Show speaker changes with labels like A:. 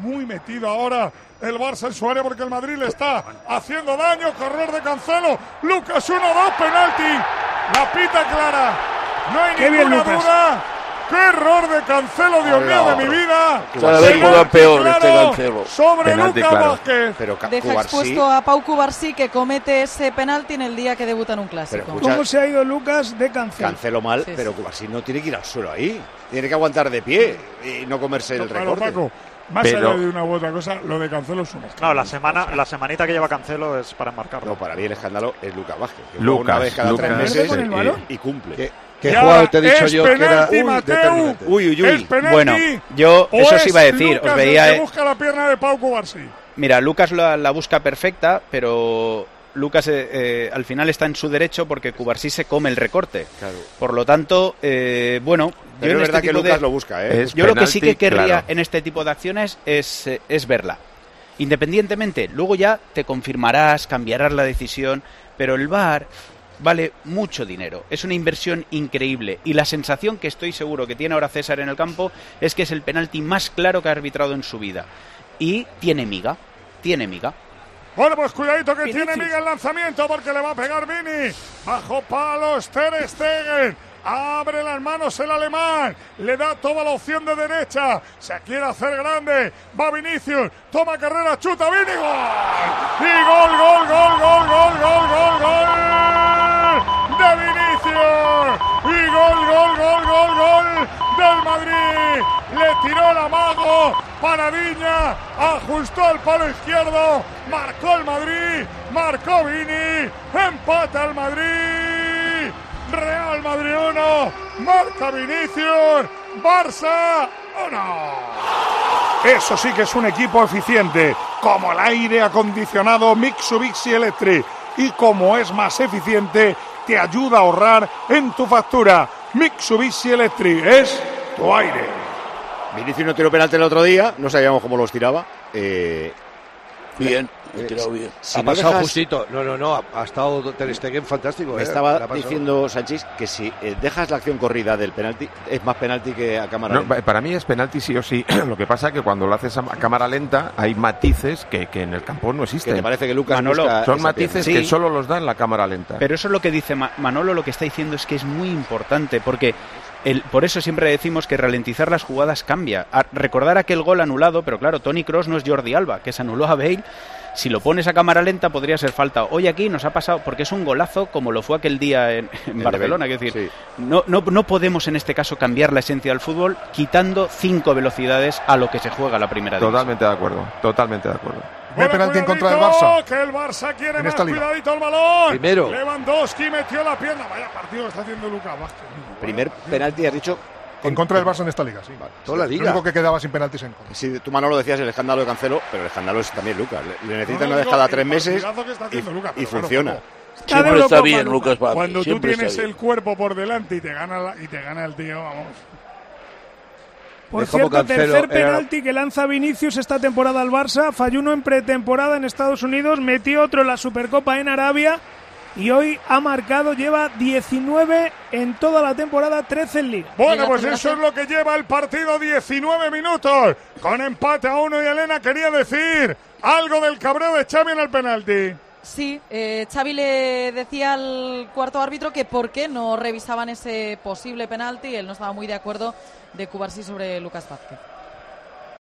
A: muy metido ahora el Barça en su área porque el Madrid le está haciendo daño. Correr de Cancelo. Lucas 1-2, penalti. La pita clara. No hay ninguna duda. ¡Qué error de Cancelo, Dios mío de mi vida!
B: Cada vez juega peor este Cancelo.
A: Sobre Lucas Vázquez.
C: Pero
D: deja expuesto a Pau Cubarsí, que comete ese penalti en el día que debuta en un clásico.
E: Pero, ¿cómo se ha ido Lucas de Cancelo?
C: Cancelo mal, sí, pero Cubarsí no tiene que ir al suelo ahí. Tiene que aguantar de pie y no comerse el recorte.
A: Paco, más allá de una u otra cosa, lo de Cancelo es un escándalo.
F: No, la semanita que lleva Cancelo es para enmarcarlo.
C: No, para mí el escándalo es Lucas Vázquez.
G: Lucas,
C: una vez cada 3 meses y cumple.
H: ¿Qué jugador te he dicho yo
A: penalti,
H: que era
A: Mateu?
C: Uy.
I: Bueno, yo eso sí iba a decir.
A: Lucas
I: os veía.
A: El que busca la pierna de Pau Cubarsí.
I: Mira, Lucas la busca perfecta, pero Lucas al final está en su derecho porque Cubarsí se come el recorte. Claro. Por lo tanto, bueno.
C: Pero
I: yo
C: es verdad que Lucas lo busca, ¿eh?
I: Yo lo que sí que querría en este tipo de acciones es verla. Independientemente, luego ya te confirmarás, cambiarás la decisión, pero el VAR vale mucho dinero, es una inversión increíble y la sensación que estoy seguro que tiene ahora César en el campo es que es el penalti más claro que ha arbitrado en su vida y tiene miga.
A: Bueno, pues cuidadito que tiene miga el lanzamiento porque le va a pegar Vini, bajo palos Ter Stegen. Abre las manos el alemán, le da toda la opción de derecha, se quiere hacer grande, va Vinicius, toma carrera, chuta, Vini, gol, y gol de Vinicius, y gol del Madrid, le tiró el amago, Paradiña, ajustó el palo izquierdo, marcó el Madrid, marcó Vini, empata el Madrid. Real Madrid 1, marca Vinicius, Barça 1. Eso sí que es un equipo eficiente, como el aire acondicionado Mitsubishi Electric, y como es más eficiente, te ayuda a ahorrar en tu factura. Mitsubishi Electric es tu aire.
C: Vinicius no tiró penalti el otro día, no sabíamos cómo los tiraba.
B: Bien, tirado bien.
H: Si ha pasado justito. No, ha estado Ter Stegen fantástico.
C: Me estaba diciendo Sánchez que si dejas la acción corrida del penalti, es más penalti que a cámara lenta.
G: Para mí es penalti sí o sí. Lo que pasa es que cuando lo haces a cámara lenta hay matices que en el campo no existen.
C: ¿Te parece que Lucas
G: son matices que solo los da en la cámara lenta?
I: Pero eso es lo que dice Manolo, lo que está diciendo es que es muy importante porque por eso siempre decimos que ralentizar las jugadas cambia. Recordar aquel gol anulado, pero claro, Toni Kroos no es Jordi Alba, que se anuló a Bale. Si lo pones a cámara lenta podría ser falta. Hoy aquí nos ha pasado, porque es un golazo como lo fue aquel día en Barcelona. Es decir, sí. no podemos en este caso cambiar la esencia del fútbol quitando 5 velocidades a lo que se juega la primera división.
G: Totalmente de acuerdo.
A: Ve penalti en contra del Barça. Que el Barça quiere más, cuidadito el balón.
H: Primero.
A: Lewandowski metió la pierna. Vaya partido que está haciendo Lucas Vázquez.
C: Primer penalti, has dicho.
J: En contra del Barça en esta liga, sí.
C: Vale.
J: Toda la liga. Lo único que quedaba sin penaltis en contra.
C: Sí, tú, Manolo, decías el escándalo de Cancelo, pero el escándalo es también Lucas. Le necesitan una vez cada 3 meses y funciona.
B: Siempre está bien, Lucas Vázquez.
A: Cuando tú tienes el cuerpo por delante y te gana el tío, vamos.
E: Por cierto, tercer penalti que lanza Vinicius esta temporada al Barça. Falló uno en pretemporada en Estados Unidos, metió otro en la Supercopa en Arabia y hoy ha marcado, lleva 19 en toda la temporada, 13 en Liga.
A: Bueno, pues eso es lo que lleva el partido, 19 minutos, con empate a 1. Y Elena quería decir algo del cabreo de Xavi en el penalti.
D: Sí, Xavi le decía al cuarto árbitro que por qué no revisaban ese posible penalti. Él no estaba muy de acuerdo de Cubarsí sobre Lucas Vázquez.